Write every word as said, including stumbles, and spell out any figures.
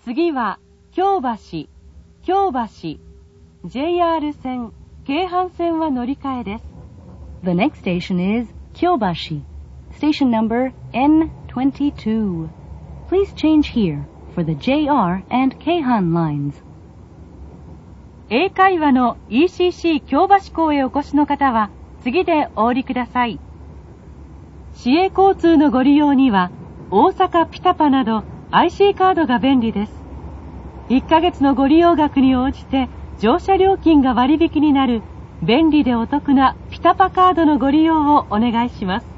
次は京橋、京橋、ジェイアール 線、京阪線は乗り換えです。 The next station is Kyobashi, station numberエヌにじゅうに. Please change here for the ジェイアール and Keihan lines. 英会話の イーシーシー 京橋港へお越しの方は次でお降りください。市営交通のご利用には大阪ピタパなど アイシー カードが便利です。いっかげつのご利用額に応じて乗車料金が割引になる便利でお得なピタパカードのご利用をお願いします。